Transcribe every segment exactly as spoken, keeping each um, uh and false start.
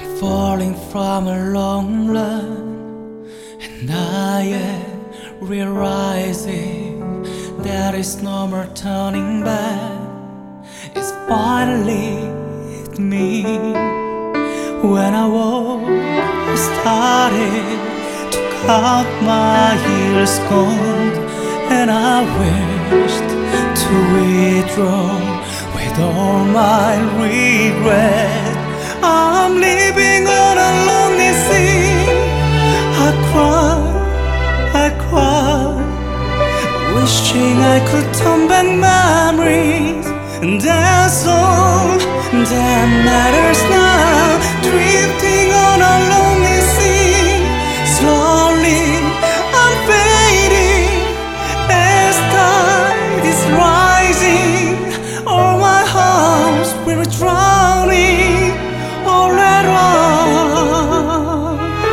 Falling from a long run, and I am realizing there is no more turning back. It's finally hit me when I walk. I started to count my years gone, and I wished to withdraw with all my regret. I'm living on a lonely sea. I cry, I cry, wishing I could turn back memories. And that's all that matters now. Drifting on a lonely sea. Slowly I'm fading as tide is rising. All my hopes were drowning all at once.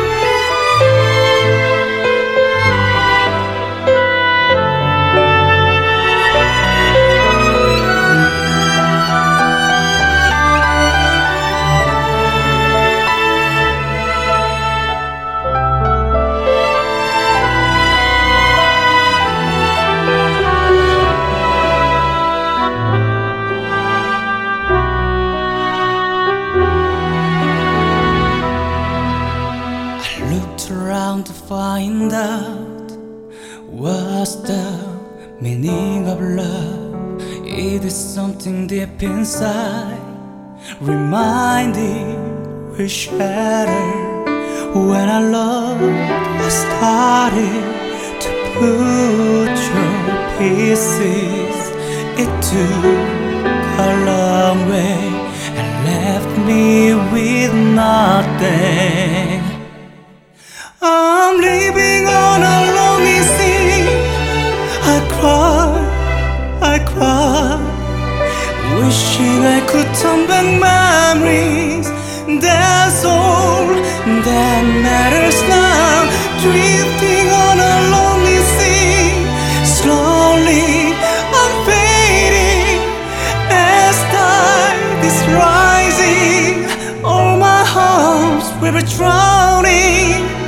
Looked around to find out what's the meaning of love. It is something deep inside, reminding we shattered. When I loved, I started to put your pieces. It took a long way and left me with nothing. I'm living on a lonely sea. I cry, I cry, wishing I could turn back memories. That's all that matters now. Drifting on a lonely sea. Slowly I'm fading as tide is rising. All my hopes were drowning